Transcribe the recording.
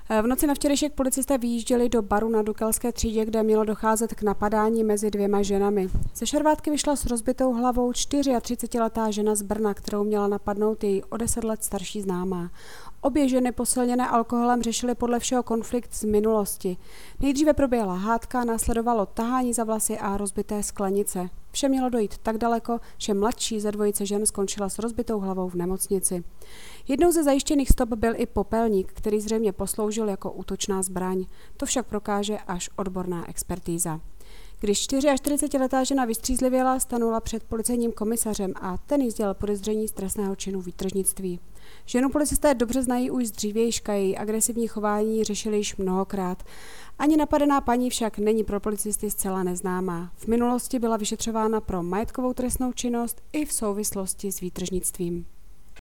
V noci na včerejšek policisté vyjížděli do baru na Dukelské třídě, kde mělo docházet k napadání mezi dvěma ženami. Ze šarvátky vyšla s rozbitou hlavou 34letá žena z Brna, kterou měla napadnout její o 10 let starší známá. Obě ženy posilněné alkoholem řešily podle všeho konflikt z minulosti. Nejdříve proběhla hádka, následovalo tahání za vlasy a rozbité sklenice. Vše mělo dojít tak daleko, že mladší ze dvojice žen skončila s rozbitou hlavou v nemocnici. Jednou ze zajištěných stop byl i popelník, který zřejmě posloužil jako útočná zbraň. To však prokáže až odborná expertíza. Když 44letá žena vystřízlivěla, stanula před policejním komisařem a ten jí sdělil podezření z trestného činu výtržnictví. Ženu policisté dobře znají už z dřívějška, její agresivní chování řešili již mnohokrát. Ani napadená paní však není pro policisty zcela neznámá. V minulosti byla vyšetřována pro majetkovou trestnou činnost i v souvislosti s výtržnictvím.